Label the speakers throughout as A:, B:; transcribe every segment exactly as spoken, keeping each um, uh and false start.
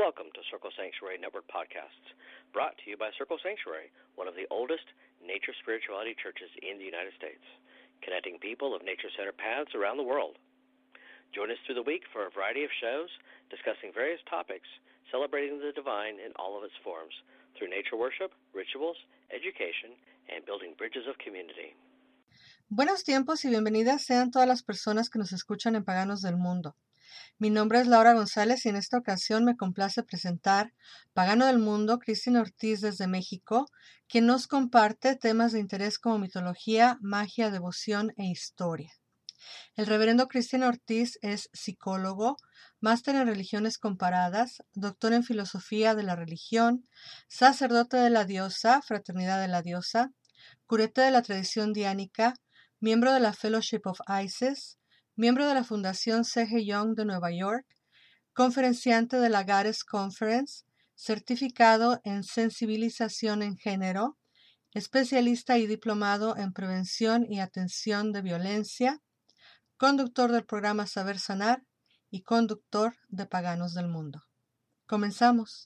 A: Welcome to Circle Sanctuary Network Podcasts, brought to you by Circle Sanctuary, one of the oldest nature spirituality churches in the United States, connecting people of nature-centered paths around the world. Join us through the week for a variety of shows discussing various topics, celebrating the divine in all of its forms, through nature worship, rituals, education, and building bridges of community.
B: Buenos tiempos y bienvenidas sean todas las personas que nos escuchan en Paganos del Mundo. Mi nombre es Laura González y en esta ocasión me complace presentar Pagano del Mundo, Cristina Ortiz desde México, quien nos comparte temas de interés como mitología, magia, devoción e historia. El reverendo Cristina Ortiz es psicólogo, máster en religiones comparadas, doctor en filosofía de la religión, sacerdote de la diosa, fraternidad de la diosa, curete de la tradición diánica, miembro de la Fellowship of Isis, miembro de la Fundación C G Jung de Nueva York, conferenciante de la Goddess Conference, certificado en sensibilización en género, especialista y diplomado en prevención y atención de violencia, conductor del programa Saber Sanar y conductor de Paganos del Mundo. Comenzamos.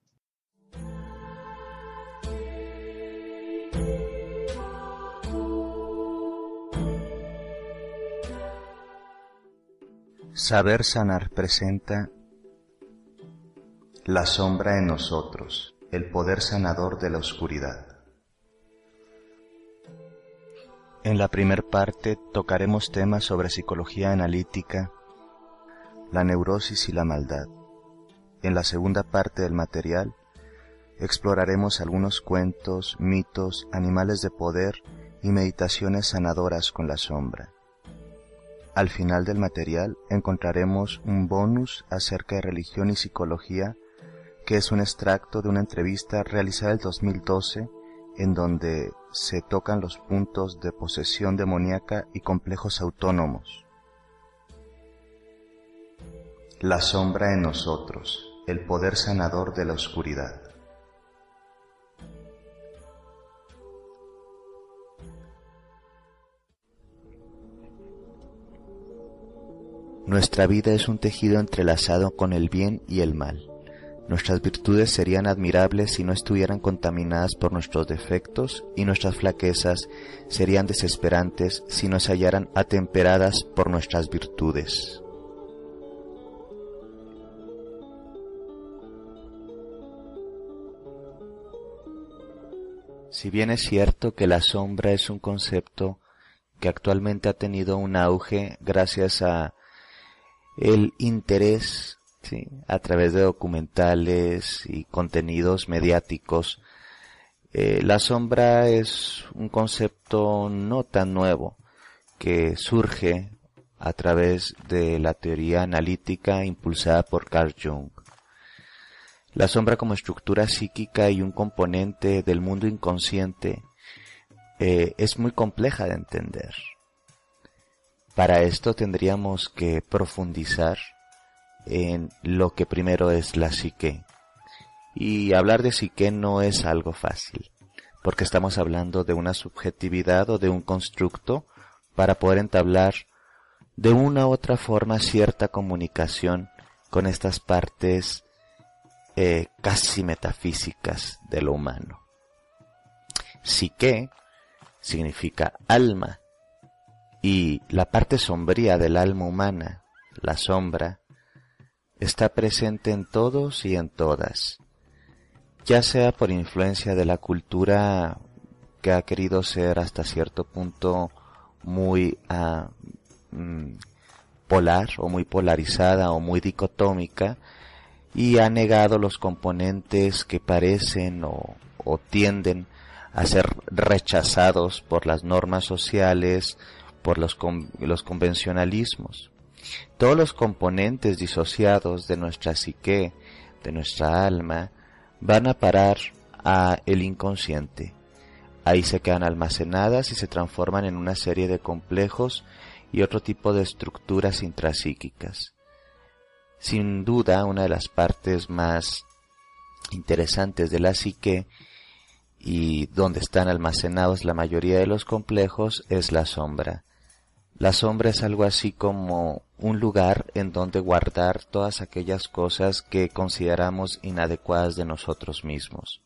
C: Saber Sanar presenta La sombra en nosotros, el poder sanador de la oscuridad. En la primer parte tocaremos temas sobre psicología analítica, la neurosis y la maldad. En la segunda parte del material exploraremos algunos cuentos, mitos, animales de poder y meditaciones sanadoras con la sombra. Al final del material encontraremos un bonus acerca de religión y psicología, que es un extracto de una entrevista realizada en el dos mil doce, en donde se tocan los puntos de posesión demoníaca y complejos autónomos. La sombra en nosotros, el poder sanador de la oscuridad. Nuestra vida es un tejido entrelazado con el bien y el mal. Nuestras virtudes serían admirables si no estuvieran contaminadas por nuestros defectos, y nuestras flaquezas serían desesperantes si no se hallaran atemperadas por nuestras virtudes. Si bien es cierto que la sombra es un concepto que actualmente ha tenido un auge gracias a el interés, ¿sí?, a través de documentales y contenidos mediáticos, eh, la sombra es un concepto no tan nuevo que surge a través de la teoría analítica impulsada por Carl Jung. La sombra como estructura psíquica y un componente del mundo inconsciente eh, es muy compleja de entender. Para esto tendríamos que profundizar en lo que primero es la psique. Y hablar de psique no es algo fácil, porque estamos hablando de una subjetividad o de un constructo para poder entablar de una u otra forma cierta comunicación con estas partes eh, casi metafísicas de lo humano. Psique significa alma. Y la parte sombría del alma humana, la sombra, está presente en todos y en todas, ya sea por influencia de la cultura que ha querido ser hasta cierto punto muy uh, mm, polar o muy polarizada o muy dicotómica, y ha negado los componentes que parecen o, o tienden a ser rechazados por las normas sociales, por los, con, los convencionalismos. Todos los componentes disociados de nuestra psique, de nuestra alma, van a parar a el inconsciente. Ahí se quedan almacenadas y se transforman en una serie de complejos y otro tipo de estructuras intrapsíquicas. Sin duda, una de las partes más interesantes de la psique y donde están almacenados la mayoría de los complejos es la sombra. La sombra es algo así como un lugar en donde guardar todas aquellas cosas que consideramos inadecuadas de nosotros mismos.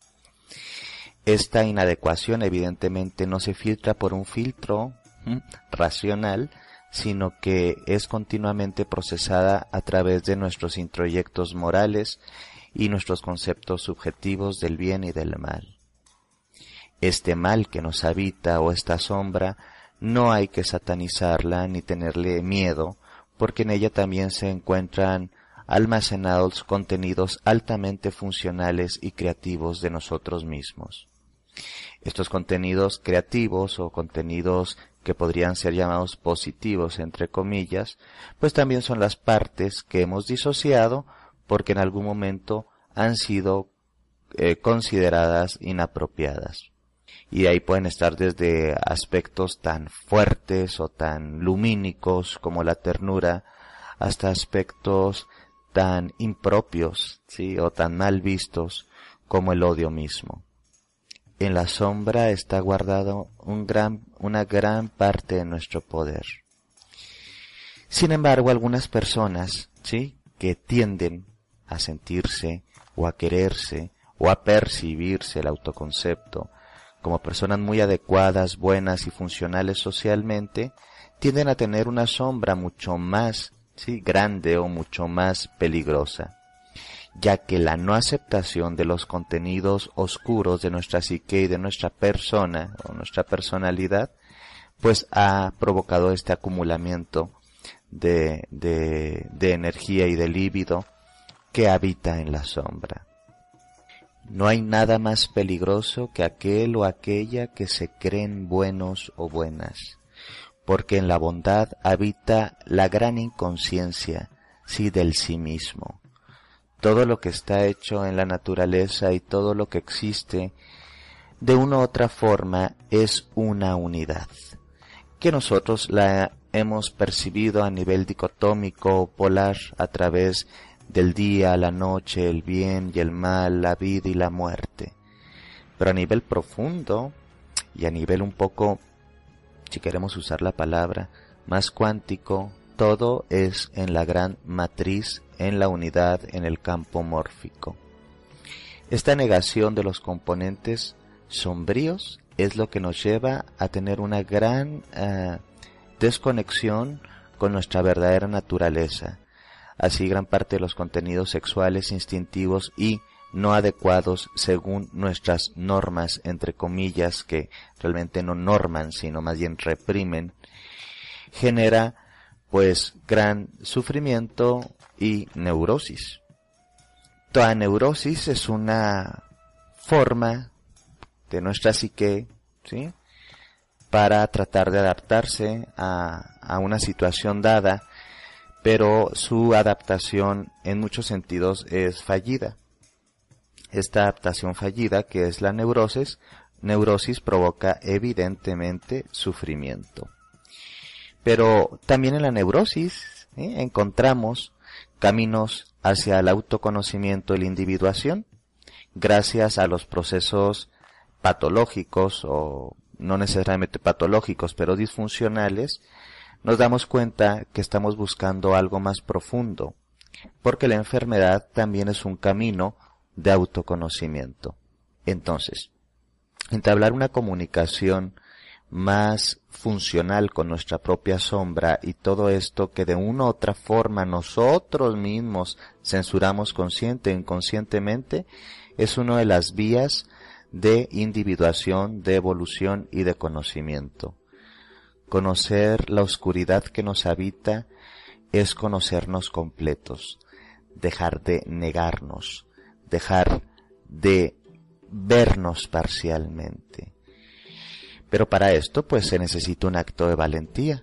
C: Esta inadecuación evidentemente no se filtra por un filtro ¿m? racional, sino que es continuamente procesada a través de nuestros introyectos morales y nuestros conceptos subjetivos del bien y del mal. Este mal que nos habita o esta sombra no hay que satanizarla ni tenerle miedo, porque en ella también se encuentran almacenados contenidos altamente funcionales y creativos de nosotros mismos. Estos contenidos creativos o contenidos que podrían ser llamados positivos, entre comillas, pues también son las partes que hemos disociado porque en algún momento han sido eh, consideradas inapropiadas. Y ahí pueden estar desde aspectos tan fuertes o tan lumínicos como la ternura, hasta aspectos tan impropios, ¿sí? o tan mal vistos como el odio mismo. En la sombra está guardado un gran, una gran parte de nuestro poder. Sin embargo, algunas personas, ¿sí? que tienden a sentirse o a quererse o a percibirse el autoconcepto como personas muy adecuadas, buenas y funcionales socialmente, tienden a tener una sombra mucho más, ¿sí? grande o mucho más peligrosa, ya que la no aceptación de los contenidos oscuros de nuestra psique y de nuestra persona o nuestra personalidad, pues ha provocado este acumulamiento de, de, de energía y de líbido que habita en la sombra. No hay nada más peligroso que aquel o aquella que se creen buenos o buenas, porque en la bondad habita la gran inconsciencia, sí, del sí mismo. Todo lo que está hecho en la naturaleza y todo lo que existe, de una u otra forma, es una unidad, que nosotros la hemos percibido a nivel dicotómico o polar a través del día, la noche, el bien y el mal, la vida y la muerte. Pero a nivel profundo y a nivel un poco, si queremos usar la palabra, más cuántico, todo es en la gran matriz, en la unidad, en el campo mórfico. Esta negación de los componentes sombríos es lo que nos lleva a tener una gran uh, desconexión con nuestra verdadera naturaleza. Así gran parte de los contenidos sexuales instintivos y no adecuados según nuestras normas, entre comillas, que realmente no norman, sino más bien reprimen, genera pues gran sufrimiento y neurosis. Toda neurosis es una forma de nuestra psique, ¿sí? para tratar de adaptarse a, a una situación dada, pero su adaptación en muchos sentidos es fallida. Esta adaptación fallida, que es la neurosis, neurosis provoca evidentemente sufrimiento. Pero también en la neurosis ¿eh? encontramos caminos hacia el autoconocimiento y la individuación, gracias a los procesos patológicos o no necesariamente patológicos, pero disfuncionales. Nos damos cuenta que estamos buscando algo más profundo, porque la enfermedad también es un camino de autoconocimiento. Entonces, entablar una comunicación más funcional con nuestra propia sombra y todo esto que de una u otra forma nosotros mismos censuramos consciente e inconscientemente, es una de las vías de individuación, de evolución y de conocimiento. Conocer la oscuridad que nos habita es conocernos completos, dejar de negarnos, dejar de vernos parcialmente. Pero para esto pues se necesita un acto de valentía.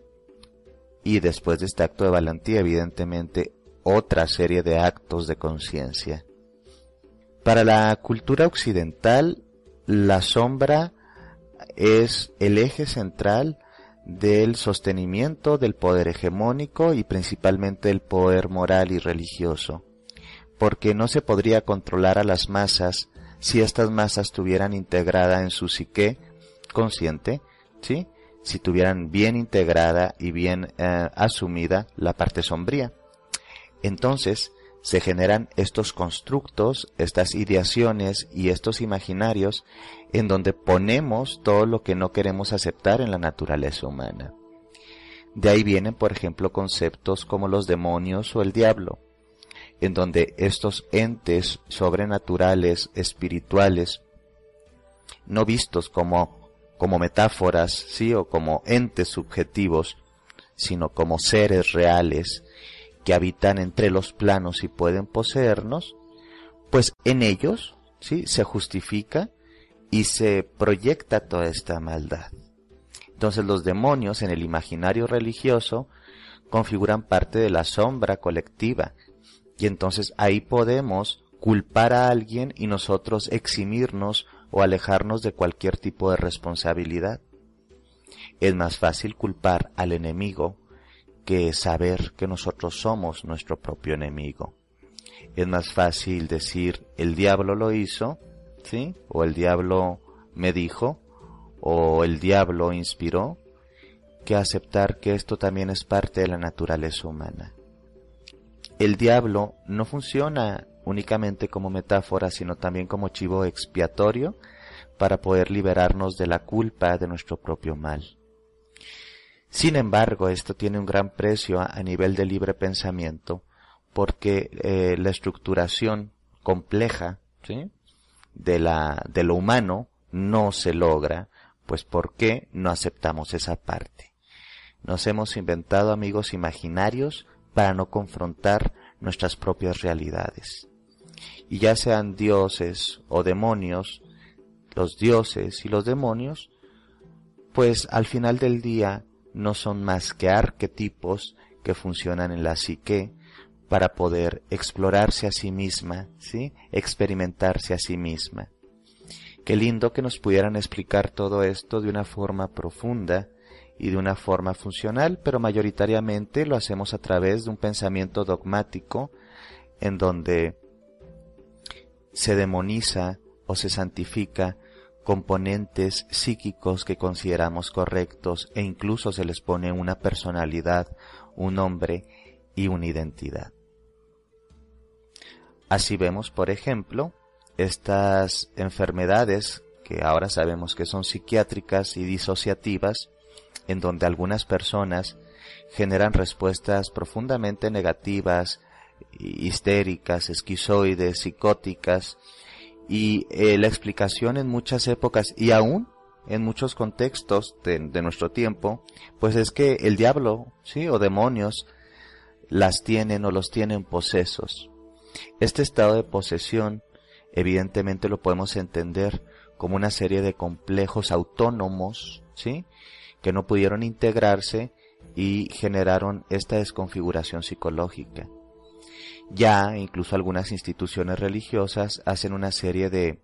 C: Y después de este acto de valentía, evidentemente, otra serie de actos de conciencia. Para la cultura occidental, la sombra es el eje central del sostenimiento del poder hegemónico y principalmente del poder moral y religioso, porque no se podría controlar a las masas si estas masas estuvieran integradas en su psique consciente, ¿sí? si tuvieran bien integrada y bien eh, asumida la parte sombría. Entonces se generan estos constructos, estas ideaciones y estos imaginarios en donde ponemos todo lo que no queremos aceptar en la naturaleza humana. De ahí vienen, por ejemplo, conceptos como los demonios o el diablo, en donde estos entes sobrenaturales, espirituales, no vistos como, como metáforas, sí, o como entes subjetivos, sino como seres reales que habitan entre los planos y pueden poseernos, pues en ellos, sí, se justifica y se proyecta toda esta maldad. Entonces los demonios en el imaginario religioso configuran parte de la sombra colectiva, y entonces ahí podemos culpar a alguien y nosotros eximirnos o alejarnos de cualquier tipo de responsabilidad. Es más fácil culpar al enemigo que saber que nosotros somos nuestro propio enemigo. Es más fácil decir el diablo lo hizo, ¿sí? O el diablo me dijo, o el diablo inspiró, que aceptar que esto también es parte de la naturaleza humana. El diablo no funciona únicamente como metáfora, sino también como chivo expiatorio para poder liberarnos de la culpa de nuestro propio mal. Sin embargo, esto tiene un gran precio a, a nivel de libre pensamiento, porque eh, la estructuración compleja, ¿sí?, de la de lo humano no se logra, pues ¿por qué no aceptamos esa parte? Nos hemos inventado amigos imaginarios para no confrontar nuestras propias realidades. Y ya sean dioses o demonios, los dioses y los demonios, pues al final del día no son más que arquetipos que funcionan en la psique para poder explorarse a sí misma, ¿sí?, experimentarse a sí misma. Qué lindo que nos pudieran explicar todo esto de una forma profunda y de una forma funcional, pero mayoritariamente lo hacemos a través de un pensamiento dogmático en donde se demoniza o se santifica componentes psíquicos que consideramos correctos e incluso se les pone una personalidad, un nombre y una identidad. Así vemos, por ejemplo, estas enfermedades que ahora sabemos que son psiquiátricas y disociativas, en donde algunas personas generan respuestas profundamente negativas, histéricas, esquizoides, psicóticas, y eh, la explicación en muchas épocas y aún en muchos contextos de, de nuestro tiempo, pues es que el diablo, sí, o demonios las tienen o los tienen posesos. Este estado de posesión evidentemente lo podemos entender como una serie de complejos autónomos, ¿sí?, que no pudieron integrarse y generaron esta desconfiguración psicológica. Ya incluso algunas instituciones religiosas hacen una serie de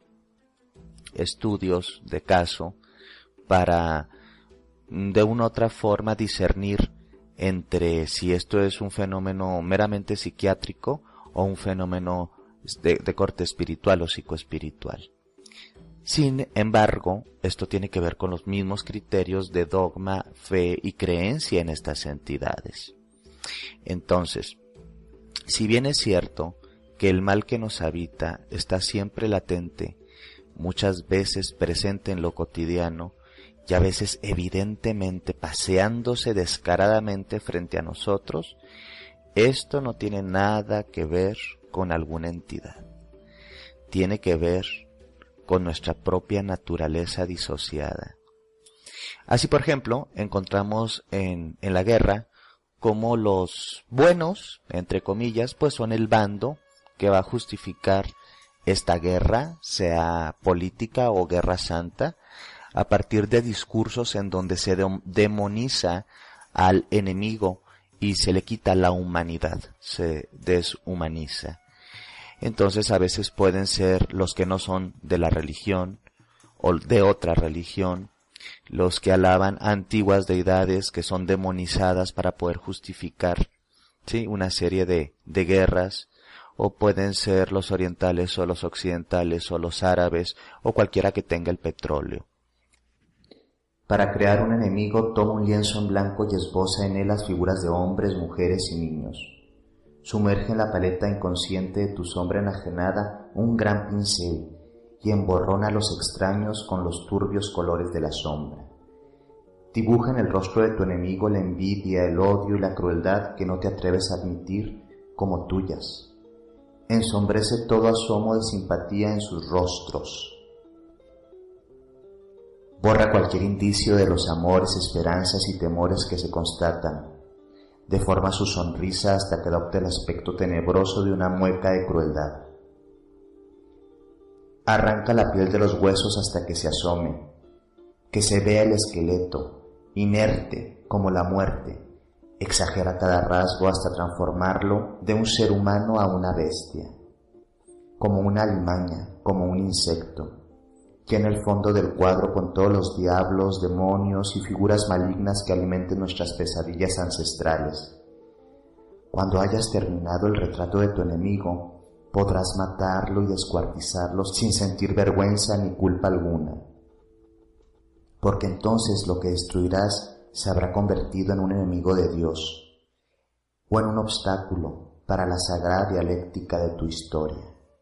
C: estudios de caso para de una u otra forma discernir entre si esto es un fenómeno meramente psiquiátrico o un fenómeno de, de corte espiritual o psicoespiritual. Sin embargo, esto tiene que ver con los mismos criterios de dogma, fe y creencia en estas entidades. Entonces, si bien es cierto que el mal que nos habita está siempre latente, muchas veces presente en lo cotidiano y a veces evidentemente paseándose descaradamente frente a nosotros, esto no tiene nada que ver con alguna entidad. Tiene que ver con nuestra propia naturaleza disociada. Así, por ejemplo, encontramos en, en la guerra como los buenos, entre comillas, pues son el bando que va a justificar esta guerra, sea política o guerra santa, a partir de discursos en donde se demoniza al enemigo y se le quita la humanidad, se deshumaniza. Entonces a veces pueden ser los que no son de la religión o de otra religión, los que alaban antiguas deidades que son demonizadas para poder justificar, ¿sí?, una serie de, de guerras, o pueden ser los orientales o los occidentales o los árabes o cualquiera que tenga el petróleo. Para crear un enemigo toma un lienzo en blanco y esboza en él las figuras de hombres, mujeres y niños. Sumerge en la paleta inconsciente de tu sombra enajenada un gran pincel y emborrona a los extraños con los turbios colores de la sombra. Dibuja en el rostro de tu enemigo la envidia, el odio y la crueldad que no te atreves a admitir como tuyas. Ensombrece todo asomo de simpatía en sus rostros. Borra cualquier indicio de los amores, esperanzas y temores que se constatan. Deforma su sonrisa hasta que adopte el aspecto tenebroso de una mueca de crueldad. Arranca la piel de los huesos hasta que se asome, que se vea el esqueleto, inerte como la muerte. Exagera cada rasgo hasta transformarlo de un ser humano a una bestia, como una alimaña, como un insecto, que en el fondo del cuadro con todos los diablos, demonios y figuras malignas que alimenten nuestras pesadillas ancestrales. Cuando hayas terminado el retrato de tu enemigo, podrás matarlo y descuartizarlo sin sentir vergüenza ni culpa alguna, porque entonces lo que destruirás se habrá convertido en un enemigo de Dios o en un obstáculo para la sagrada dialéctica de tu historia.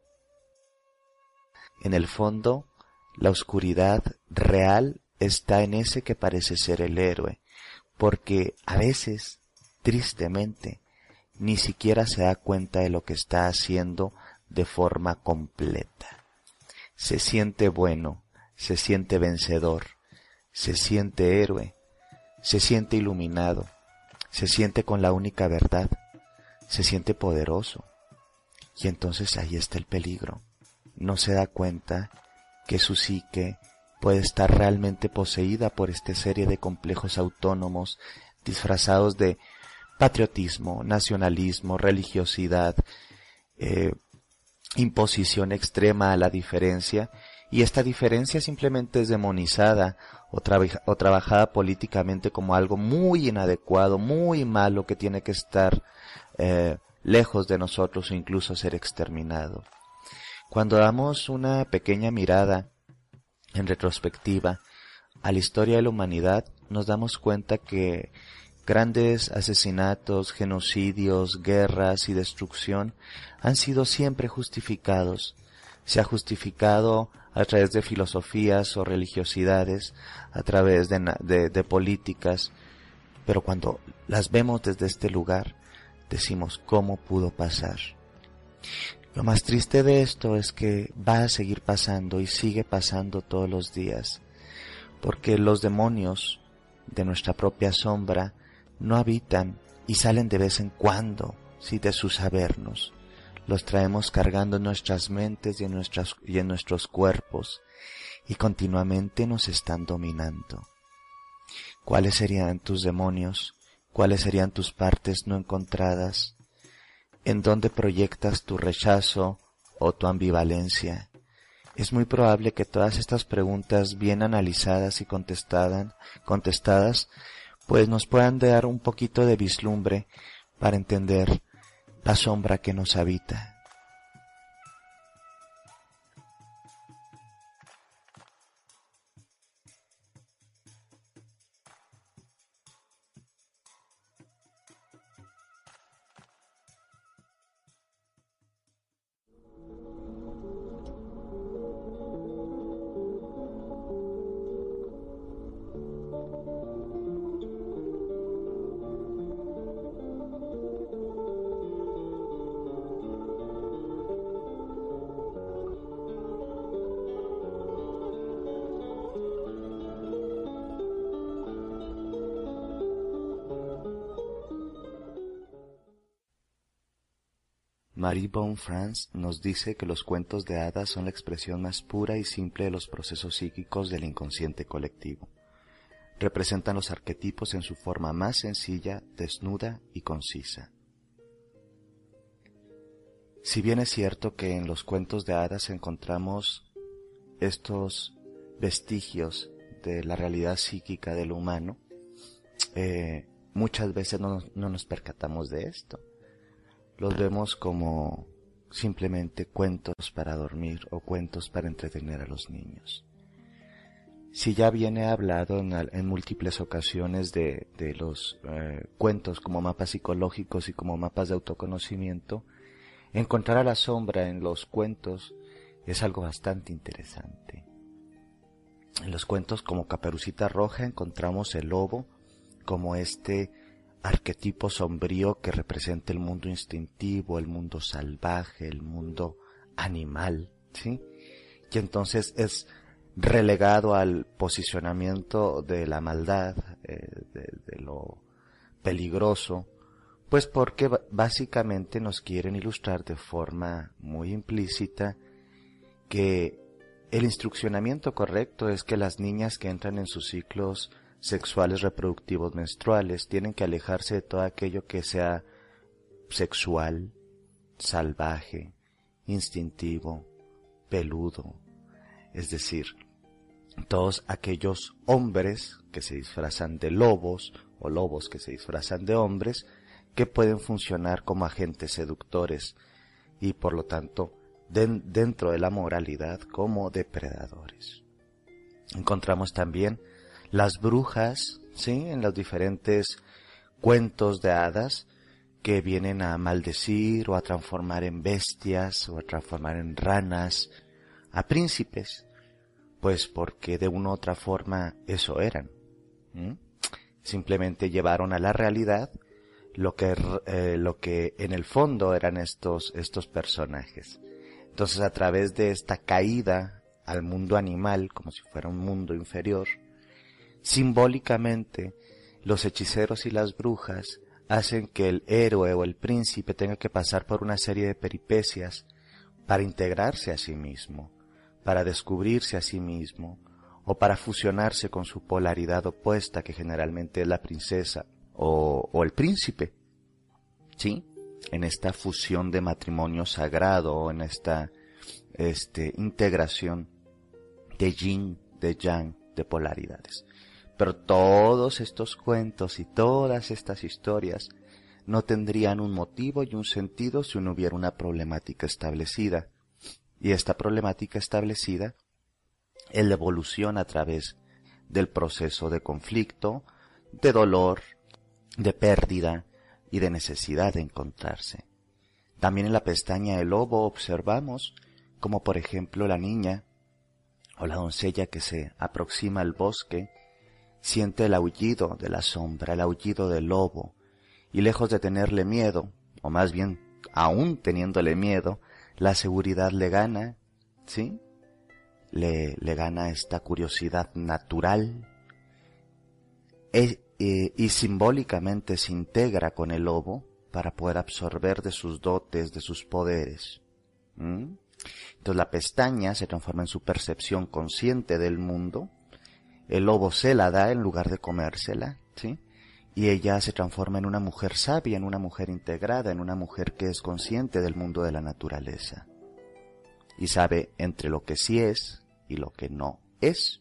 C: En el fondo, la oscuridad real está en ese que parece ser el héroe, porque a veces, tristemente, ni siquiera se da cuenta de lo que está haciendo de forma completa. Se siente bueno, se siente vencedor, se siente héroe, se siente iluminado, se siente con la única verdad, se siente poderoso. Y entonces ahí está el peligro. No se da cuenta que su psique puede estar realmente poseída por esta serie de complejos autónomos disfrazados de patriotismo, nacionalismo, religiosidad, eh, imposición extrema a la diferencia, y esta diferencia simplemente es demonizada o, traba- o trabajada políticamente como algo muy inadecuado, muy malo, que tiene que estar eh, lejos de nosotros o incluso ser exterminado. Cuando damos una pequeña mirada en retrospectiva a la historia de la humanidad, nos damos cuenta que grandes asesinatos, genocidios, guerras y destrucción han sido siempre justificados. Se ha justificado a través de filosofías o religiosidades, a través de, de, de políticas, pero cuando las vemos desde este lugar, decimos, ¿cómo pudo pasar? Lo más triste de esto es que va a seguir pasando y sigue pasando todos los días, porque los demonios de nuestra propia sombra no habitan y salen de vez en cuando, sí, de su sabernos. Los traemos cargando en nuestras mentes y en, nuestras, y en nuestros cuerpos, y continuamente nos están dominando. ¿Cuáles serían tus demonios? ¿Cuáles serían tus partes no encontradas? ¿En dónde proyectas tu rechazo o tu ambivalencia? Es muy probable que todas estas preguntas bien analizadas y contestadas, contestadas, pues nos puedan dar un poquito de vislumbre para entender la sombra que nos habita. Marie von Franz nos dice que los cuentos de hadas son la expresión más pura y simple de los procesos psíquicos del inconsciente colectivo. Representan los arquetipos en su forma más sencilla, desnuda y concisa. Si bien es cierto que en los cuentos de hadas encontramos estos vestigios de la realidad psíquica del humano, eh, muchas veces no, no nos percatamos de esto. Los vemos como simplemente cuentos para dormir o cuentos para entretener a los niños. si ya viene hablado en, en múltiples ocasiones de, de los eh, cuentos como mapas psicológicos y como mapas de autoconocimiento, encontrar a la sombra en los cuentos es algo bastante interesante. En los cuentos como Caperucita Roja encontramos el lobo como este arquetipo sombrío que representa el mundo instintivo, el mundo salvaje, el mundo animal, ¿sí? Y entonces es relegado al posicionamiento de la maldad, eh, de, de lo peligroso, pues porque básicamente nos quieren ilustrar de forma muy implícita que el instruccionamiento correcto es que las niñas que entran en sus ciclos sexuales reproductivos menstruales tienen que alejarse de todo aquello que sea sexual, salvaje, instintivo, peludo, es decir, todos aquellos hombres que se disfrazan de lobos o lobos que se disfrazan de hombres que pueden funcionar como agentes seductores y por lo tanto de, dentro de la moralidad como depredadores. Encontramos también las brujas, ¿sí?, en los diferentes cuentos de hadas que vienen a maldecir o a transformar en bestias o a transformar en ranas a príncipes, pues porque de una u otra forma eso eran. ¿Mm? Simplemente llevaron a la realidad lo que eh, lo que en el fondo eran estos estos personajes. Entonces, a través de esta caída al mundo animal, como si fuera un mundo inferior, simbólicamente los hechiceros y las brujas hacen que el héroe o el príncipe tenga que pasar por una serie de peripecias para integrarse a sí mismo, para descubrirse a sí mismo, o para fusionarse con su polaridad opuesta, que generalmente es la princesa o, o el príncipe, ¿sí? En esta fusión de matrimonio sagrado, en esta este, integración de yin, de yang, de polaridades. Pero todos estos cuentos y todas estas historias no tendrían un motivo y un sentido si no hubiera una problemática establecida. Y esta problemática establecida es la evolución a través del proceso de conflicto, de dolor, de pérdida y de necesidad de encontrarse. También en la pestaña del lobo observamos como por ejemplo la niña o la doncella que se aproxima al bosque siente el aullido de la sombra, el aullido del lobo, y lejos de tenerle miedo, o más bien aún teniéndole miedo, la seguridad le gana, ¿sí? Le, le gana esta curiosidad natural e, e, y simbólicamente se integra con el lobo para poder absorber de sus dotes, de sus poderes. ¿Mm? Entonces la pestaña se transforma en su percepción consciente del mundo, el lobo se la da en lugar de comérsela, ¿sí? Y ella se transforma en una mujer sabia, en una mujer integrada, en una mujer que es consciente del mundo de la naturaleza y sabe entre lo que sí es y lo que no es.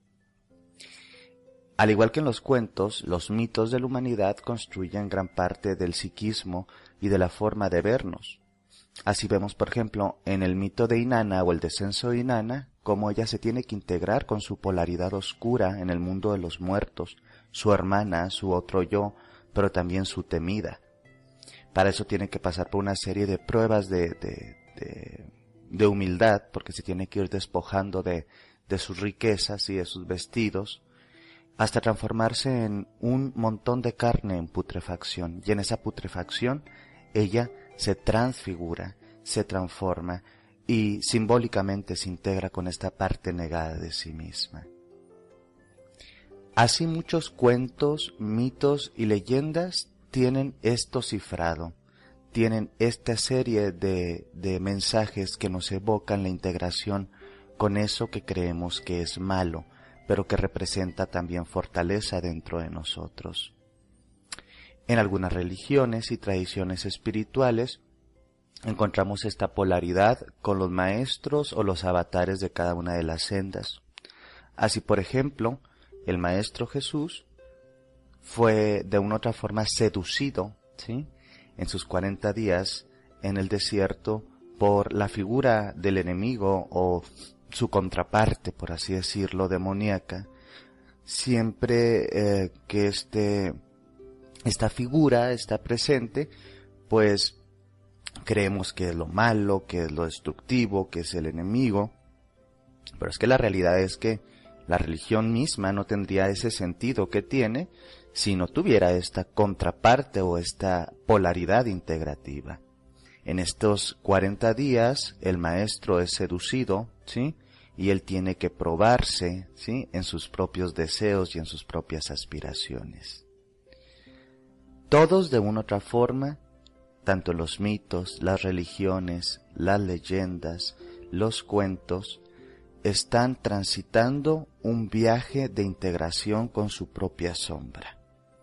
C: Al igual que en los cuentos, los mitos de la humanidad construyen gran parte del psiquismo y de la forma de vernos. Así vemos, por ejemplo, en el mito de Inanna o el descenso de Inanna, cómo ella se tiene que integrar con su polaridad oscura en el mundo de los muertos, su hermana, su otro yo, pero también su temida. Para eso tiene que pasar por una serie de pruebas de, de, de, de humildad, porque se tiene que ir despojando de, de sus riquezas y de sus vestidos, hasta transformarse en un montón de carne en putrefacción. Y en esa putrefacción ella se transfigura, se transforma y simbólicamente se integra con esta parte negada de sí misma. Así muchos cuentos, mitos y leyendas tienen esto cifrado, tienen esta serie de, de mensajes que nos evocan la integración con eso que creemos que es malo, pero que representa también fortaleza dentro de nosotros. En algunas religiones y tradiciones espirituales encontramos esta polaridad con los maestros o los avatares de cada una de las sendas. Así, por ejemplo, el Maestro Jesús fue de una u otra forma seducido, ¿sí?, en sus cuarenta días en el desierto por la figura del enemigo o su contraparte, por así decirlo, demoníaca, siempre eh, que este, esta figura está presente, pues creemos que es lo malo, que es lo destructivo, que es el enemigo, pero es que la realidad es que la religión misma no tendría ese sentido que tiene si no tuviera esta contraparte o esta polaridad integrativa. En estos cuarenta días el maestro es seducido, ¿sí? Y él tiene que probarse, ¿sí? En sus propios deseos y en sus propias aspiraciones. Todos de una u otra forma, tanto los mitos, las religiones, las leyendas, los cuentos, están transitando un viaje de integración con su propia sombra.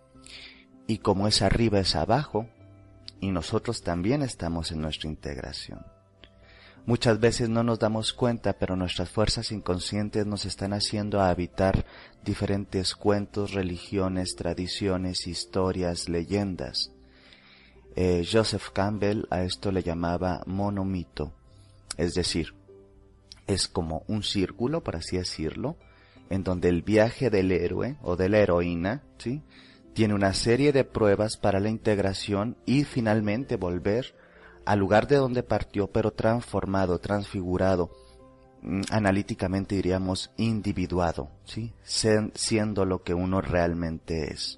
C: Y como es arriba es abajo, y nosotros también estamos en nuestra integración. Muchas veces no nos damos cuenta, pero nuestras fuerzas inconscientes nos están haciendo habitar diferentes cuentos, religiones, tradiciones, historias, leyendas. Eh, Joseph Campbell a esto le llamaba monomito, es decir, es como un círculo, por así decirlo, en donde el viaje del héroe o de la heroína, ¿sí?, tiene una serie de pruebas para la integración y finalmente volver al lugar de donde partió, pero transformado, transfigurado, analíticamente diríamos individuado, ¿sí?, siendo lo que uno realmente es.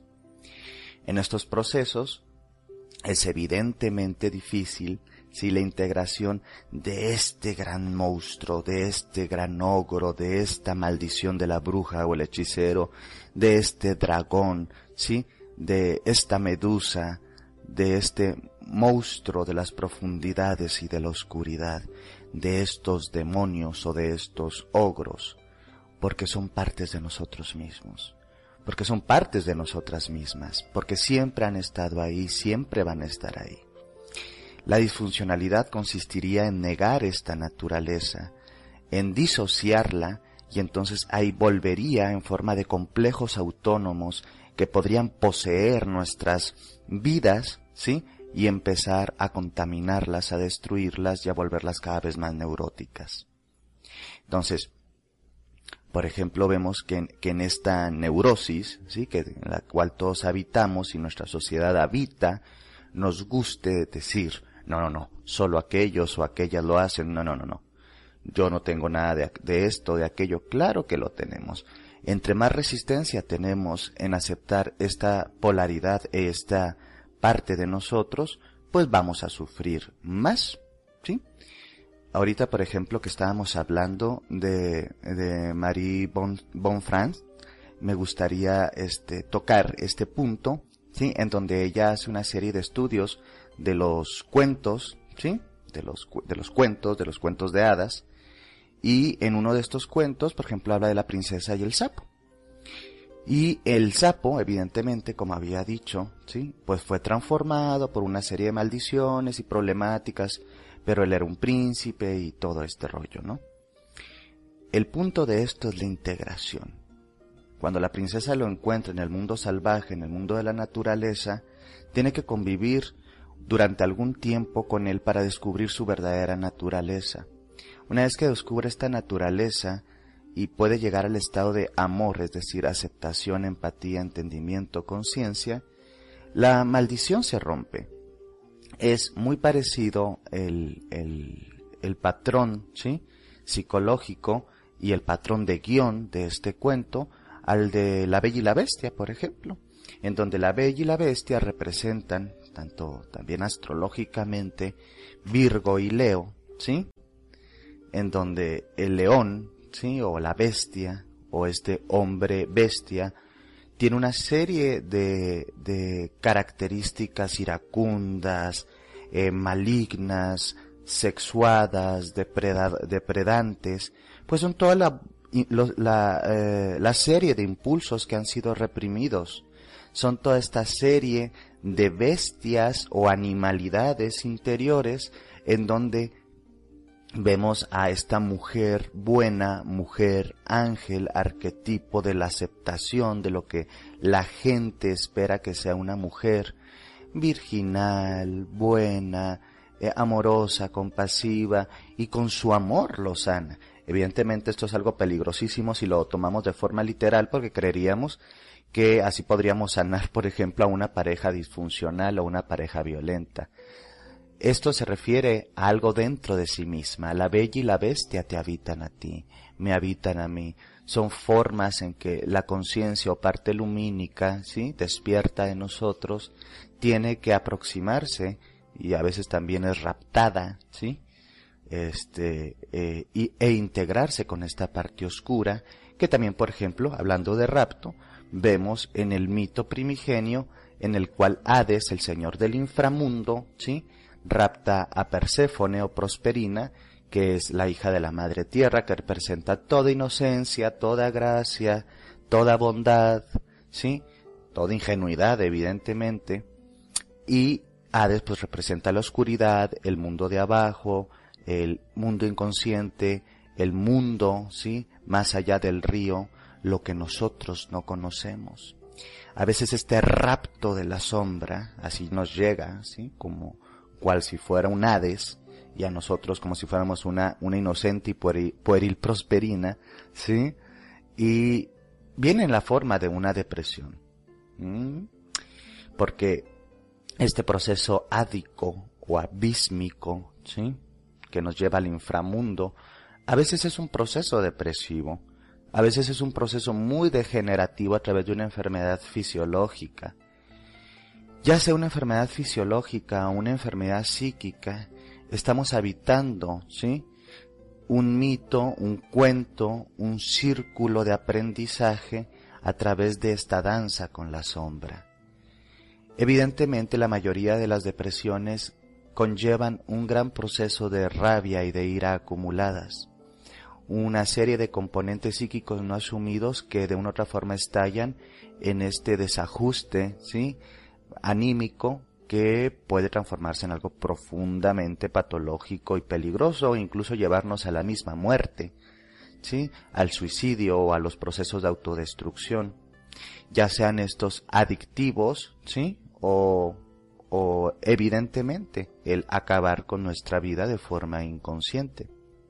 C: En estos procesos es evidentemente difícil si la integración de este gran monstruo, de este gran ogro, de esta maldición de la bruja o el hechicero, de este dragón, ¿sí?, de esta medusa, de este monstruo de las profundidades y de la oscuridad, de estos demonios o de estos ogros, porque son partes de nosotros mismos, porque son partes de nosotras mismas, porque siempre han estado ahí, siempre van a estar ahí. La disfuncionalidad consistiría en negar esta naturaleza, en disociarla, y entonces ahí volvería en forma de complejos autónomos que podrían poseer nuestras vidas, ¿sí?, y empezar a contaminarlas, a destruirlas y a volverlas cada vez más neuróticas. Entonces, por ejemplo, vemos que en, que en esta neurosis, ¿sí?, que en la cual todos habitamos y nuestra sociedad habita, nos guste decir, no, no, no, solo aquellos o aquellas lo hacen, no, no, no, no. Yo no tengo nada de, de esto, de aquello, claro que lo tenemos. Entre más resistencia tenemos en aceptar esta polaridad, esta parte de nosotros, pues vamos a sufrir más, ¿sí? Ahorita, por ejemplo, que estábamos hablando de, de Marie Bon, Bonfrance, me gustaría este, tocar este punto, ¿sí?, en donde ella hace una serie de estudios de los cuentos, ¿sí?, de los, de los cuentos, de los cuentos de hadas, y en uno de estos cuentos, por ejemplo, habla de la princesa y el sapo. Y el sapo, evidentemente, como había dicho, ¿sí?, pues fue transformado por una serie de maldiciones y problemáticas, pero él era un príncipe y todo este rollo, ¿no? El punto de esto es la integración. Cuando la princesa lo encuentra en el mundo salvaje, en el mundo de la naturaleza, tiene que convivir durante algún tiempo con él para descubrir su verdadera naturaleza. Una vez que descubre esta naturaleza y puede llegar al estado de amor, es decir, aceptación, empatía, entendimiento, conciencia, la maldición se rompe. Es muy parecido el, el, el patrón, ¿sí?, psicológico y el patrón de guión de este cuento al de La Bella y la Bestia, por ejemplo, en donde la Bella y la Bestia representan, tanto también astrológicamente, Virgo y Leo, ¿sí?, en donde el león, ¿sí?, o la bestia, o este hombre bestia, tiene una serie de, de características iracundas, eh, malignas, sexuadas, depreda, depredantes, pues son toda la, la, eh, la serie de impulsos que han sido reprimidos. Son toda esta serie de bestias o animalidades interiores en donde vemos a esta mujer buena, mujer ángel, arquetipo de la aceptación de lo que la gente espera que sea una mujer, virginal, buena, eh, amorosa, compasiva, y con su amor lo sana. Evidentemente esto es algo peligrosísimo si lo tomamos de forma literal, porque creeríamos que así podríamos sanar, por ejemplo, a una pareja disfuncional o una pareja violenta. Esto se refiere a algo dentro de sí misma. La bella y la bestia te habitan a ti, me habitan a mí. Son formas en que la conciencia o parte lumínica, ¿sí?, despierta en nosotros, tiene que aproximarse y a veces también es raptada, ¿sí?, este eh, y, e integrarse con esta parte oscura, que también, por ejemplo, hablando de rapto, vemos en el mito primigenio en el cual Hades, el señor del inframundo, ¿sí?, rapta a Perséfone o Prosperina, que es la hija de la madre tierra, que representa toda inocencia, toda gracia, toda bondad, ¿sí?, toda ingenuidad, evidentemente, y Hades pues representa la oscuridad, el mundo de abajo, el mundo inconsciente, el mundo, ¿sí?, más allá del río, lo que nosotros no conocemos. A veces este rapto de la sombra, así nos llega, ¿sí?, como cual si fuera un Hades, y a nosotros como si fuéramos una, una inocente y pueril, pueril Prosperina, ¿sí?, y viene en la forma de una depresión, ¿Mm? porque este proceso ádico o abísmico, ¿sí?, que nos lleva al inframundo, a veces es un proceso depresivo, a veces es un proceso muy degenerativo a través de una enfermedad fisiológica. Ya sea una enfermedad fisiológica o una enfermedad psíquica, estamos habitando, ¿sí?, un mito, un cuento, un círculo de aprendizaje a través de esta danza con la sombra. Evidentemente, la mayoría de las depresiones conllevan un gran proceso de rabia y de ira acumuladas, una serie de componentes psíquicos no asumidos que de una u otra forma estallan en este desajuste, ¿sí?, anímico, que puede transformarse en algo profundamente patológico y peligroso, o incluso llevarnos a la misma muerte, ¿sí?, al suicidio o a los procesos de autodestrucción, ya sean estos adictivos, ¿sí?, o, o evidentemente el acabar con nuestra vida de forma inconsciente.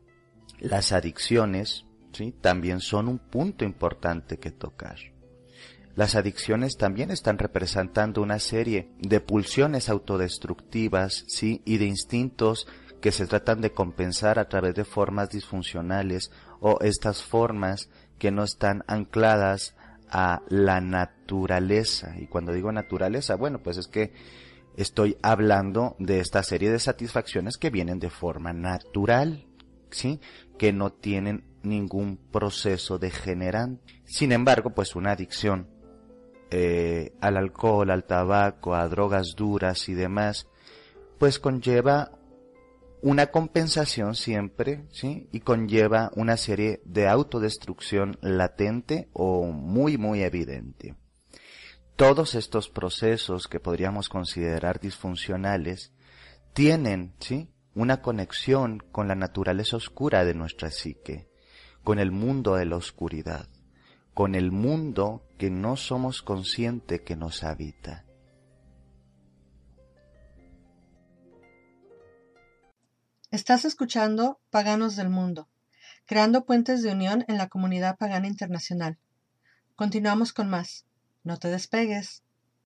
C: Las adicciones, ¿sí?, también son un punto importante que tocar. Las adicciones también están representando una serie de pulsiones autodestructivas, ¿sí?, y de instintos que se tratan de compensar a través de formas disfuncionales, o estas formas que no están ancladas a la naturaleza. Y cuando digo naturaleza, bueno, pues es que estoy hablando de esta serie de satisfacciones que vienen de forma natural, ¿sí?, que no tienen ningún proceso degenerante. Sin embargo, pues una adicción eh, al alcohol, al tabaco, a drogas duras y demás, pues conlleva una compensación siempre, ¿sí?, y conlleva una serie de autodestrucción latente o muy muy evidente. Todos estos procesos que podríamos considerar disfuncionales tienen, ¿sí?, una conexión con la naturaleza oscura de nuestra psique, con el mundo de la oscuridad, con el mundo que no somos conscientes que nos habita.
B: Estás escuchando Paganos del Mundo, creando puentes de unión en la comunidad pagana internacional. Continuamos con más. No te despegues.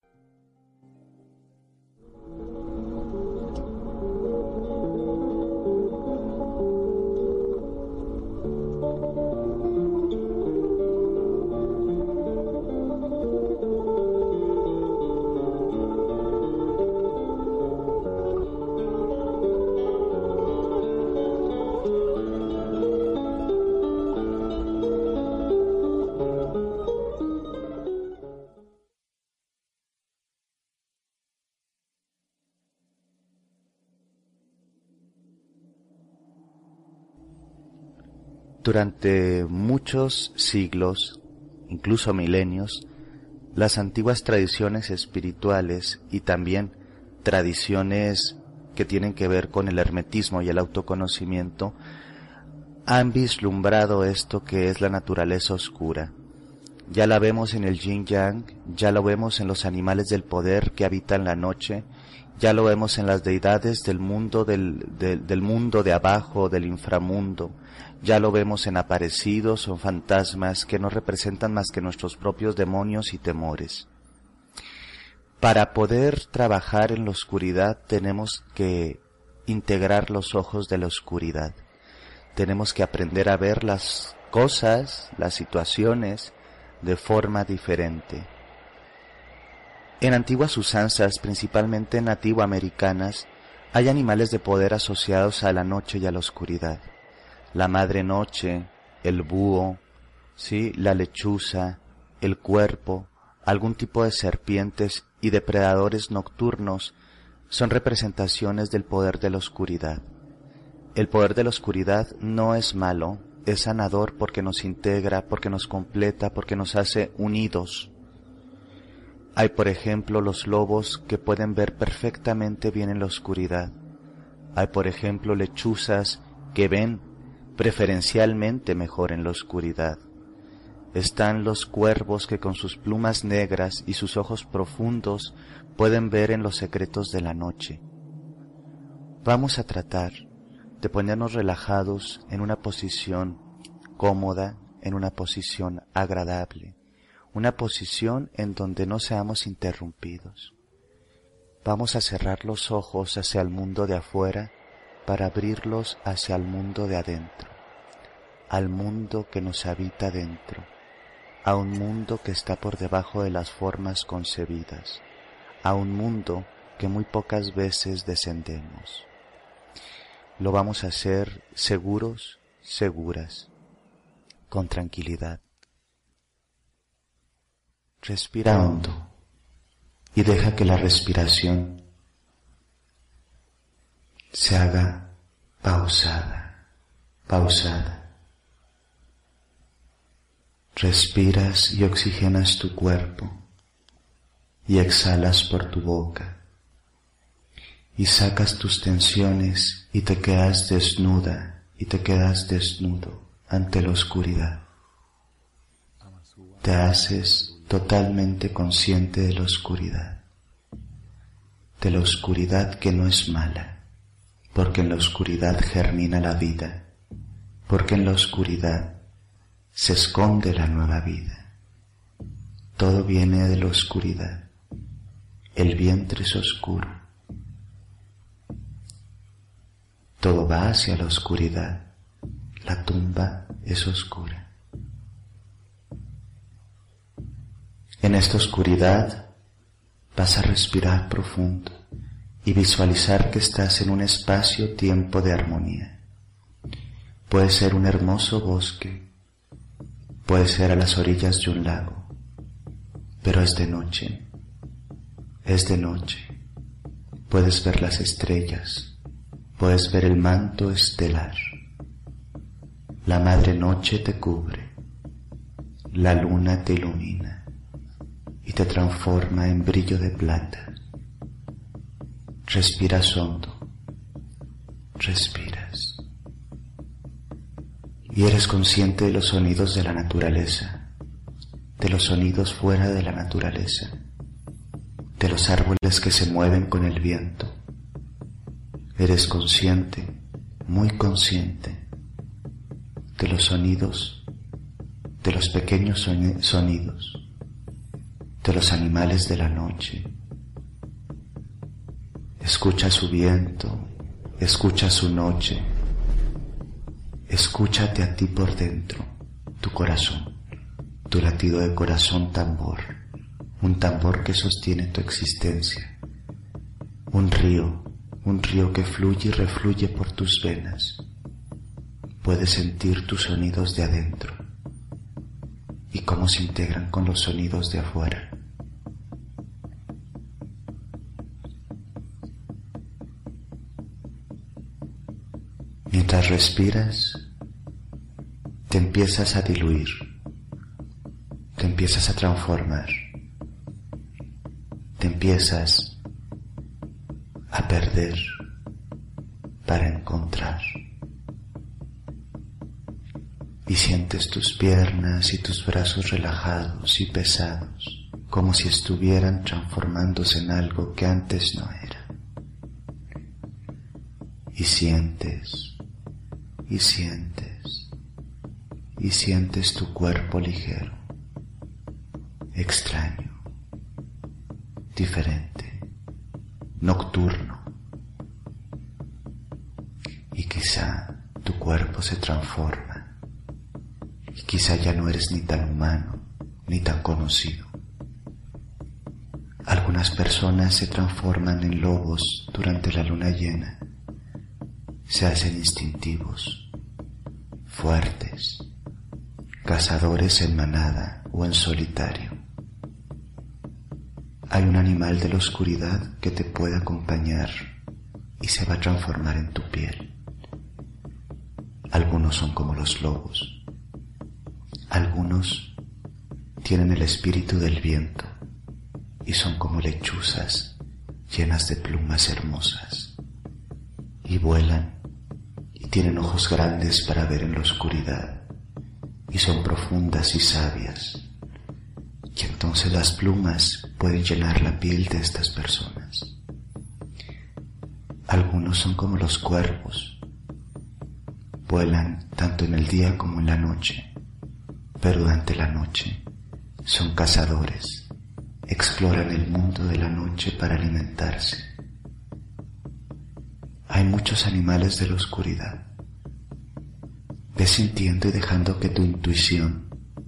C: Durante muchos siglos, incluso milenios, las antiguas tradiciones espirituales y también tradiciones que tienen que ver con el hermetismo y el autoconocimiento han vislumbrado esto que es la naturaleza oscura. Ya la vemos en el yin yang, ya lo vemos en los animales del poder que habitan la noche, Ya lo vemos en las deidades del mundo del, del, del mundo de abajo, del inframundo. Ya lo vemos en aparecidos o fantasmas que no representan más que nuestros propios demonios y temores. Para poder trabajar en la oscuridad tenemos que integrar los ojos de la oscuridad. Tenemos que aprender a ver las cosas, las situaciones, de forma diferente. En antiguas usanzas, principalmente nativoamericanas, hay animales de poder asociados a la noche y a la oscuridad. La madre noche, el búho, ¿sí?, la lechuza, el cuerpo, algún tipo de serpientes y depredadores nocturnos son representaciones del poder de la oscuridad. El poder de la oscuridad no es malo, es sanador porque nos integra, porque nos completa, porque nos hace unidos. Hay, por ejemplo, los lobos que pueden ver perfectamente bien en la oscuridad. Hay, por ejemplo, lechuzas que ven preferencialmente mejor en la oscuridad. Están los cuervos que con sus plumas negras y sus ojos profundos pueden ver en los secretos de la noche. Vamos a tratar de ponernos relajados en una posición cómoda, en una posición agradable, una posición en donde no seamos interrumpidos. Vamos a cerrar los ojos hacia el mundo de afuera para abrirlos hacia el mundo de adentro, al mundo que nos habita dentro, a un mundo que está por debajo de las formas concebidas, a un mundo que muy pocas veces descendemos. Lo vamos a hacer seguros, seguras, con tranquilidad. Respira hondo y deja que la respiración se haga pausada, pausada. Respiras y oxigenas tu cuerpo y exhalas por tu boca y sacas tus tensiones y te quedas desnuda y te quedas desnudo ante la oscuridad. Te haces totalmente consciente de la oscuridad, de la oscuridad que no es mala, porque en la oscuridad germina la vida, porque en la oscuridad se esconde la nueva vida. Todo viene de la oscuridad, el vientre es oscuro, todo va hacia la oscuridad, la tumba es oscura. En esta oscuridad vas a respirar profundo y visualizar que estás en un espacio-tiempo de armonía. Puede ser un hermoso bosque, puede ser a las orillas de un lago, pero es de noche, es de noche. Puedes ver las estrellas, puedes ver el manto estelar. La madre noche te cubre, la luna te ilumina y te transforma en brillo de plata. Respiras hondo, respiras. Y eres consciente de los sonidos de la naturaleza, de los sonidos fuera de la naturaleza, de los árboles que se mueven con el viento. Eres consciente, muy consciente, de los sonidos, de los pequeños sonidos, de los animales de la noche. Escucha su viento, escucha su noche, escúchate a ti por dentro, tu corazón, tu latido de corazón tambor, un tambor que sostiene tu existencia, un río, un río que fluye y refluye por tus venas. Puedes sentir tus sonidos de adentro y cómo se integran con los sonidos de afuera. Mientras respiras, te empiezas a diluir, te empiezas a transformar, te empiezas a perder para encontrar. Y sientes tus piernas y tus brazos relajados y pesados, como si estuvieran transformándose en algo que antes no era. y sientes, y sientes, y sientes tu cuerpo ligero, extraño, diferente, nocturno. Y quizá tu cuerpo se transforma, y quizá ya no eres ni tan humano, ni tan conocido. Algunas personas se transforman en lobos durante la luna llena, se hacen instintivos, fuertes, cazadores en manada o en solitario. Hay un animal de la oscuridad que te puede acompañar y se va a transformar en tu piel. Algunos son como los lobos, algunos tienen el espíritu del viento y son como lechuzas llenas de plumas hermosas, y vuelan y tienen ojos grandes para ver en la oscuridad, y son profundas y sabias, y entonces las plumas pueden llenar la piel de estas personas. Algunos son como los cuervos, vuelan tanto en el día como en la noche, pero durante la noche son cazadores, exploran el mundo de la noche para alimentarse. Hay muchos animales de la oscuridad. Ve sintiendo y dejando que tu intuición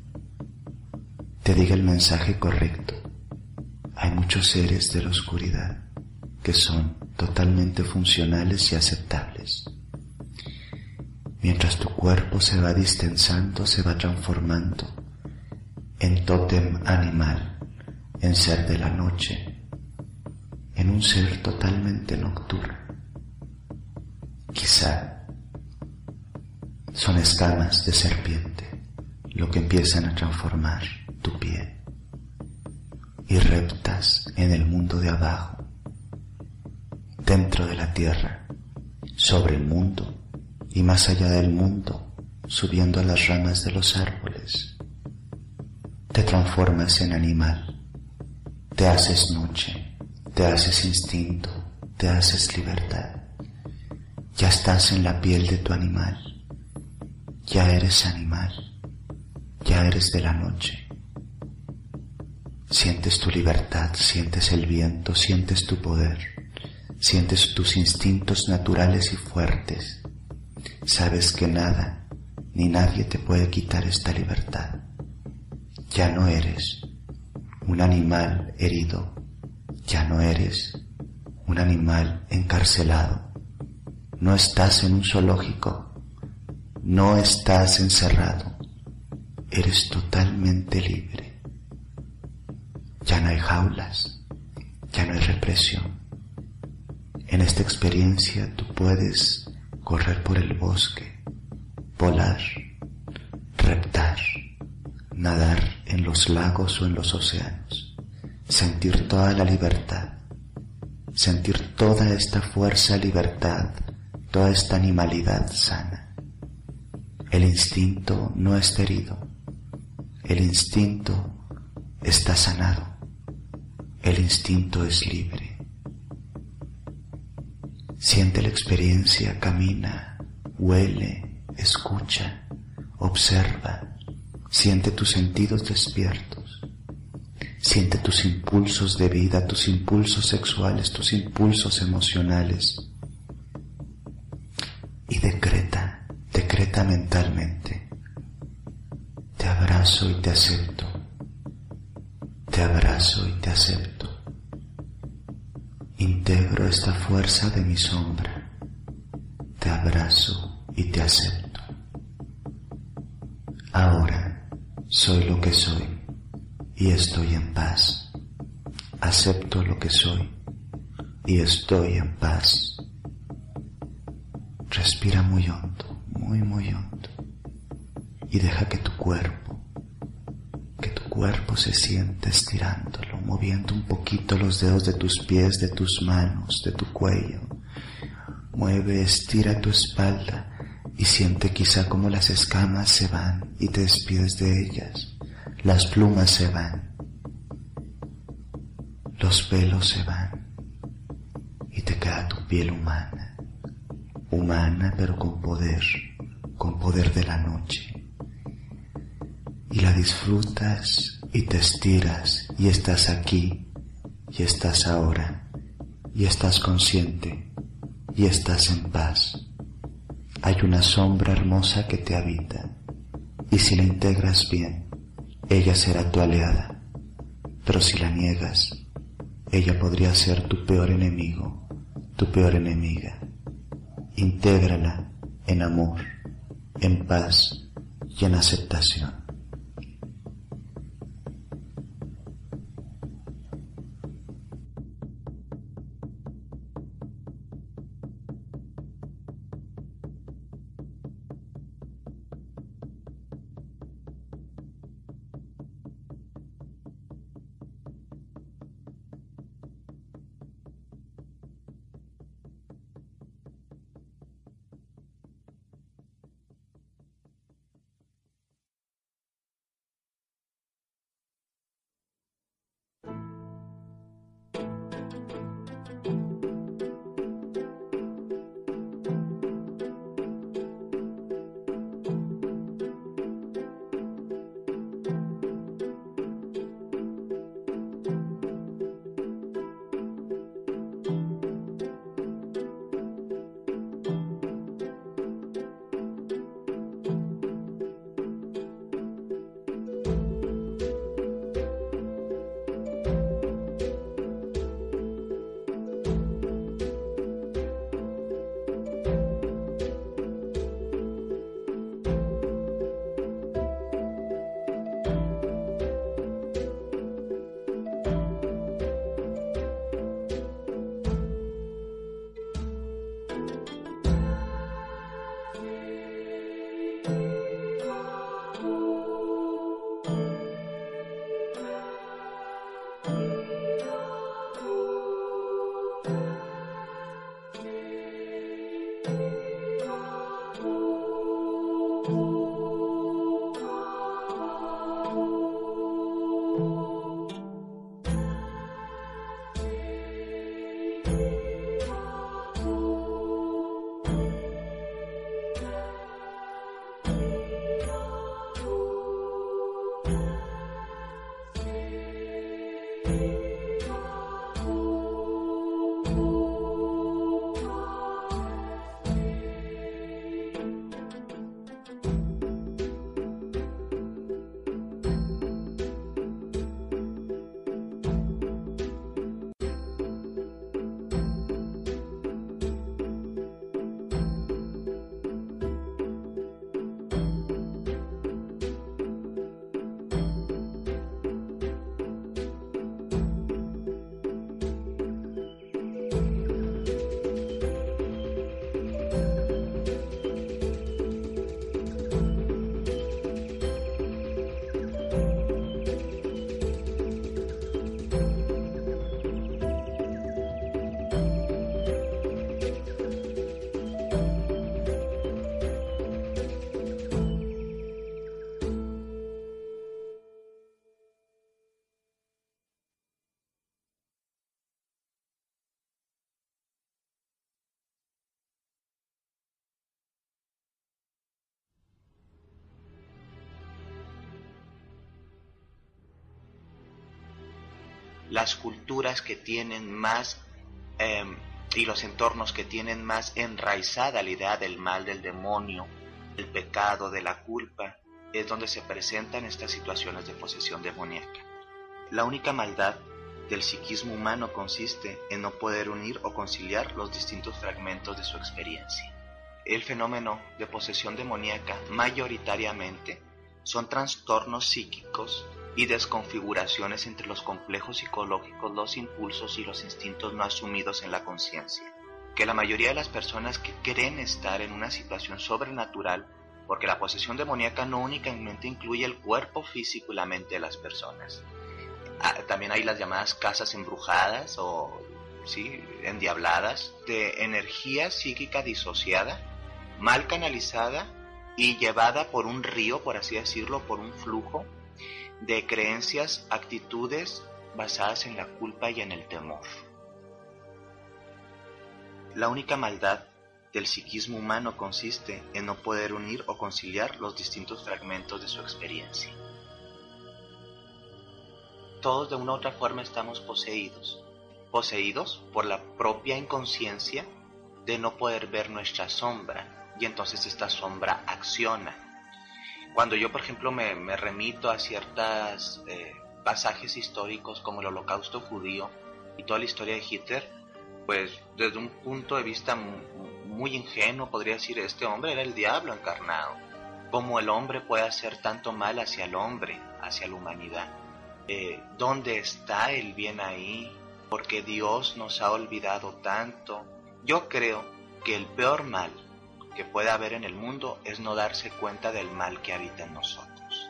C: te diga el mensaje correcto. Hay muchos seres de la oscuridad que son totalmente funcionales y aceptables. Mientras tu cuerpo se va distensando, se va transformando en tótem animal, en ser de la noche, en un ser totalmente nocturno. Quizá son escamas de serpiente lo que empiezan a transformar tu piel, y reptas en el mundo de abajo, dentro de la tierra, sobre el mundo y más allá del mundo, subiendo a las ramas de los árboles. Te transformas en animal, te haces noche, te haces instinto, te haces libertad. Ya estás en la piel de tu animal, ya eres animal, ya eres de la noche. Sientes tu libertad, sientes el viento, sientes tu poder, sientes tus instintos naturales y fuertes. Sabes que nada ni nadie te puede quitar esta libertad. Ya no eres un animal herido, ya no eres un animal encarcelado. No estás en un zoológico, no estás encerrado, eres totalmente libre. Ya no hay jaulas, ya no hay represión. En esta experiencia tú puedes correr por el bosque, volar, reptar, nadar en los lagos o en los océanos, sentir toda la libertad, sentir toda esta fuerza, libertad, toda esta animalidad sana. El instinto no está herido, el instinto está sanado, el instinto es libre. Siente la experiencia, camina, huele, escucha, observa, siente tus sentidos despiertos, siente tus impulsos de vida, tus impulsos sexuales, tus impulsos emocionales, y decreta, decreta mentalmente: te abrazo y te acepto, te abrazo y te acepto. Integro esta fuerza de mi sombra, te abrazo y te acepto. Ahora soy lo que soy y estoy en paz. Acepto lo que soy y estoy en paz. Respira muy hondo, muy muy hondo, y deja que tu cuerpo, que tu cuerpo se sienta estirándolo, moviendo un poquito los dedos de tus pies, de tus manos, de tu cuello. Mueve, estira tu espalda y siente quizá como las escamas se van y te despides de ellas. Las plumas se van, los pelos se van y te queda tu piel humana, humana pero con poder, con poder de la noche. Y la disfrutas y te estiras y estás aquí y estás ahora y estás consciente y estás en paz. Hay una sombra hermosa que te habita y si la integras bien, ella será tu aliada, pero si la niegas, ella podría ser tu peor enemigo, tu peor enemiga. Intégrala en amor, en paz y en aceptación.
D: Las culturas que tienen más eh, y los entornos que tienen más enraizada la idea del mal, del demonio, del pecado, de la culpa, es donde se presentan estas situaciones de posesión demoníaca. La única maldad del psiquismo humano consiste en no poder unir o conciliar los distintos fragmentos de su experiencia. El fenómeno de posesión demoníaca mayoritariamente son trastornos psíquicos y desconfiguraciones entre los complejos psicológicos, los impulsos y los instintos no asumidos en la conciencia, que la mayoría de las personas que creen estar en una situación sobrenatural, porque la posesión demoníaca no únicamente incluye el cuerpo físico y la mente de las personas, ah, también hay las llamadas casas embrujadas o ¿sí? endiabladas, de energía psíquica disociada, mal canalizada y llevada por un río, por así decirlo, por un flujo de creencias, actitudes basadas en la culpa y en el temor. La única maldad del psiquismo humano consiste en no poder unir o conciliar los distintos fragmentos de su experiencia. Todos de una u otra forma estamos poseídos, poseídos por la propia inconsciencia de no poder ver nuestra sombra, y entonces esta sombra acciona. Cuando yo, por ejemplo, me, me remito a ciertos eh, pasajes históricos como el Holocausto judío y toda la historia de Hitler, pues desde un punto de vista muy, muy ingenuo podría decir, este hombre era el diablo encarnado. ¿Cómo el hombre puede hacer tanto mal hacia el hombre, hacia la humanidad? Eh, ¿Dónde está el bien ahí? ¿Por qué Dios nos ha olvidado tanto? Yo creo que el peor mal que puede haber en el mundo es no darse cuenta del mal que habita en nosotros.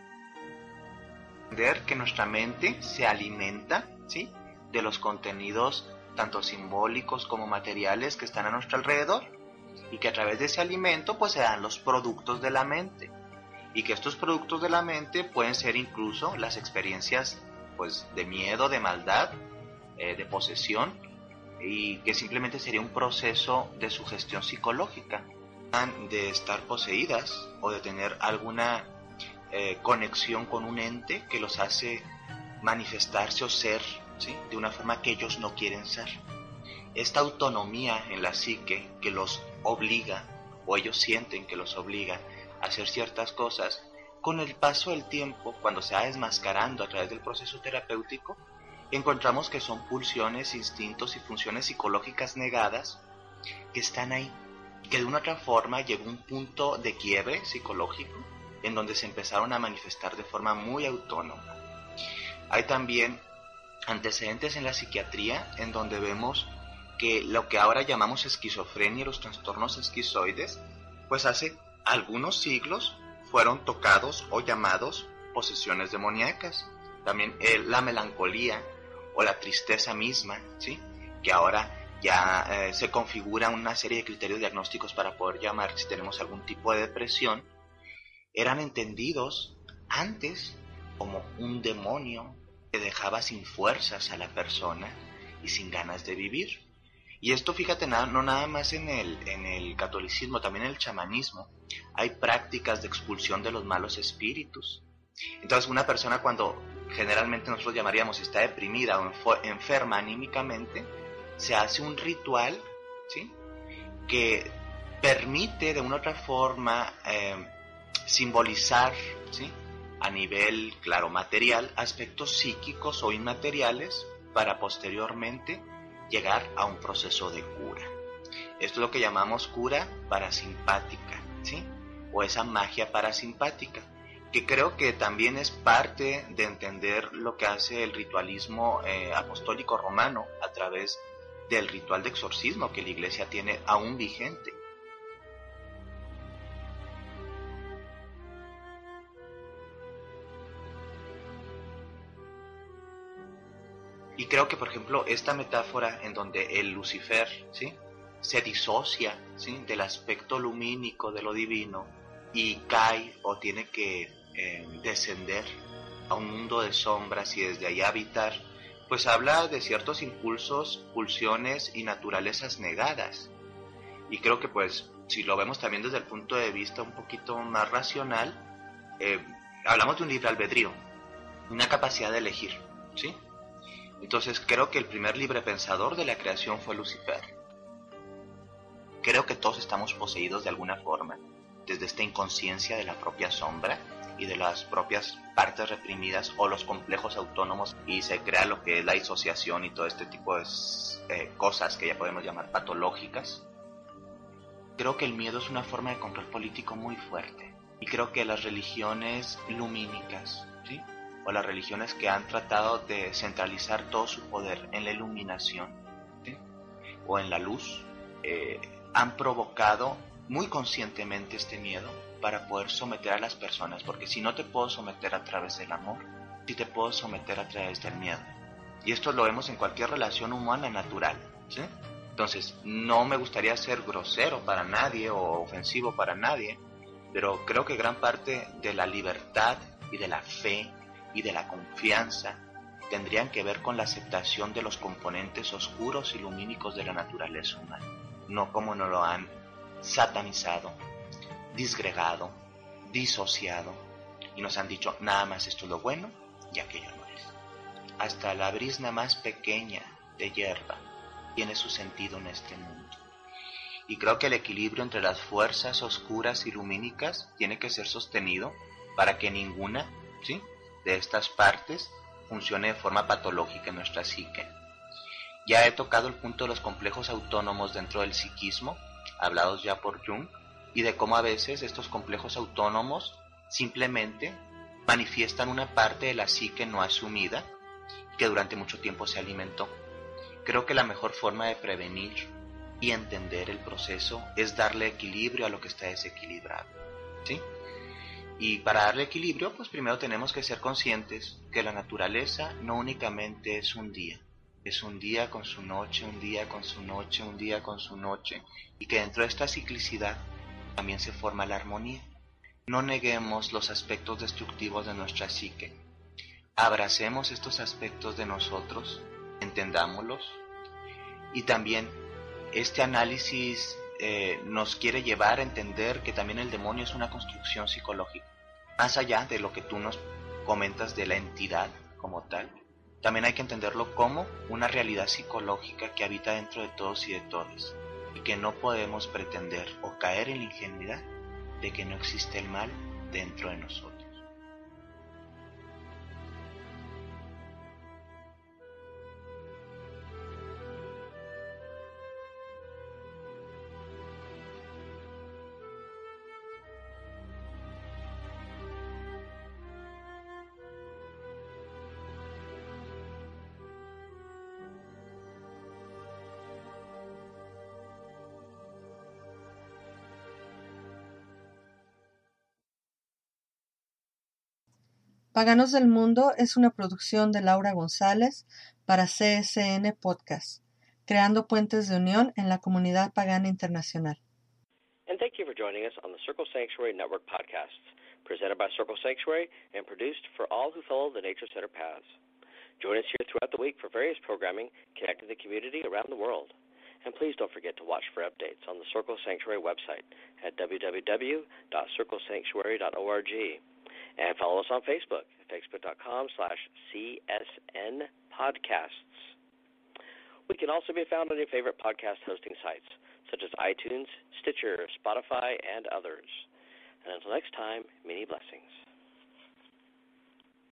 D: Entender que nuestra mente se alimenta, ¿sí?, de los contenidos tanto simbólicos como materiales que están a nuestro alrededor, y que a través de ese alimento pues se dan los productos de la mente, y que estos productos de la mente pueden ser incluso las experiencias pues de miedo, de maldad, eh, de posesión, y que simplemente sería un proceso de sugestión psicológica, de estar poseídas o de tener alguna eh, conexión con un ente que los hace manifestarse o ser, ¿sí?, de una forma que ellos no quieren ser. Esta autonomía en la psique que los obliga, o ellos sienten que los obliga a hacer ciertas cosas, con el paso del tiempo, cuando se va desmascarando a través del proceso terapéutico, encontramos que son pulsiones, instintos y funciones psicológicas negadas que están ahí, que de una u otra forma llegó un punto de quiebre psicológico en donde se empezaron a manifestar de forma muy autónoma. Hay también antecedentes en la psiquiatría en donde vemos que lo que ahora llamamos esquizofrenia y los trastornos esquizoides, pues hace algunos siglos fueron tocados o llamados posesiones demoníacas. También eh, la melancolía o la tristeza misma, ¿sí?, que ahora ya eh, se configura una serie de criterios diagnósticos para poder llamar si tenemos algún tipo de depresión, eran entendidos antes como un demonio que dejaba sin fuerzas a la persona y sin ganas de vivir. Y esto, fíjate, nada, no nada más en el, en el catolicismo, también en el chamanismo hay prácticas de expulsión de los malos espíritus. Entonces una persona, cuando generalmente nosotros llamaríamos está deprimida o enferma anímicamente, se hace un ritual, ¿sí?, que permite de una u otra forma eh, simbolizar, ¿sí?, a nivel, claro, material, aspectos psíquicos o inmateriales para posteriormente llegar a un proceso de cura. Esto es lo que llamamos cura parasimpática, ¿sí?, o esa magia parasimpática, que creo que también es parte de entender lo que hace el ritualismo eh, apostólico romano a través del ritual de exorcismo que la Iglesia tiene aún vigente. Y creo que, por ejemplo, esta metáfora en donde el Lucifer, ¿sí?, se disocia, ¿sí?, del aspecto lumínico de lo divino y cae o tiene que eh, descender a un mundo de sombras y desde allá habitar, pues habla de ciertos impulsos, pulsiones y naturalezas negadas. Y creo que, pues, si lo vemos también desde el punto de vista un poquito más racional, eh, hablamos de un libre albedrío, una capacidad de elegir, ¿sí? Entonces creo que el primer libre pensador de la creación fue Lucifer. Creo que todos estamos poseídos de alguna forma, desde esta inconsciencia de la propia sombra y de las propias partes reprimidas o los complejos autónomos, y se crea lo que es la disociación y todo este tipo de eh, cosas que ya podemos llamar patológicas. Creo que el miedo es una forma de control político muy fuerte, y creo que las religiones lumínicas, ¿sí?, o las religiones que han tratado de centralizar todo su poder en la iluminación, ¿sí?, o en la luz, eh, han provocado muy conscientemente este miedo para poder someter a las personas, porque si no te puedo someter a través del amor, sí te puedo someter a través del miedo. Y esto lo vemos en cualquier relación humana natural, ¿sí? Entonces, no me gustaría ser grosero para nadie o ofensivo para nadie, pero creo que gran parte de la libertad y de la fe y de la confianza tendrían que ver con la aceptación de los componentes oscuros y lumínicos de la naturaleza humana. no como nos lo han satanizado, disgregado, disociado, y nos han dicho nada más esto es lo bueno y aquello no es. Hasta la brizna más pequeña de hierba tiene su sentido en este mundo. Y creo que el equilibrio entre las fuerzas oscuras y lumínicas tiene que ser sostenido para que ninguna, ¿sí?, de estas partes funcione de forma patológica en nuestra psique. Ya he tocado el punto de los complejos autónomos dentro del psiquismo, hablados ya por Jung, y de cómo a veces estos complejos autónomos simplemente manifiestan una parte de la psique no asumida que durante mucho tiempo se alimentó. Creo que la mejor forma de prevenir y entender el proceso es darle equilibrio a lo que está desequilibrado, ¿sí? Y para darle equilibrio, pues primero tenemos que ser conscientes que la naturaleza no únicamente es un día, es un día con su noche, un día con su noche, un día con su noche, y que dentro de esta ciclicidad también se forma la armonía. No neguemos los aspectos destructivos de nuestra psique, abracemos estos aspectos de nosotros, entendámoslos, y también este análisis eh, nos quiere llevar a entender que también el demonio es una construcción psicológica. Más allá de lo que tú nos comentas de la entidad como tal, también hay que entenderlo como una realidad psicológica que habita dentro de todos y de todas, y que no podemos pretender o caer en la ingenuidad de que no existe el mal dentro de nosotros.
B: Paganos del Mundo es una producción de Laura González para C S N Podcast, creando puentes de unión en la comunidad pagana internacional.
A: And thank you for joining us on the Circle Sanctuary Network podcasts, presented by Circle Sanctuary and produced for all who follow the Nature Center paths. Join us here throughout the week for various programming connecting the community around the world. And please don't forget to watch for updates on the Circle Sanctuary website at w w w dot circle sanctuary dot org. And follow us on Facebook at facebook.com slash CSN podcasts. We can also be found on your favorite podcast hosting sites, such as iTunes, Stitcher, Spotify, and others. And until next time, many blessings.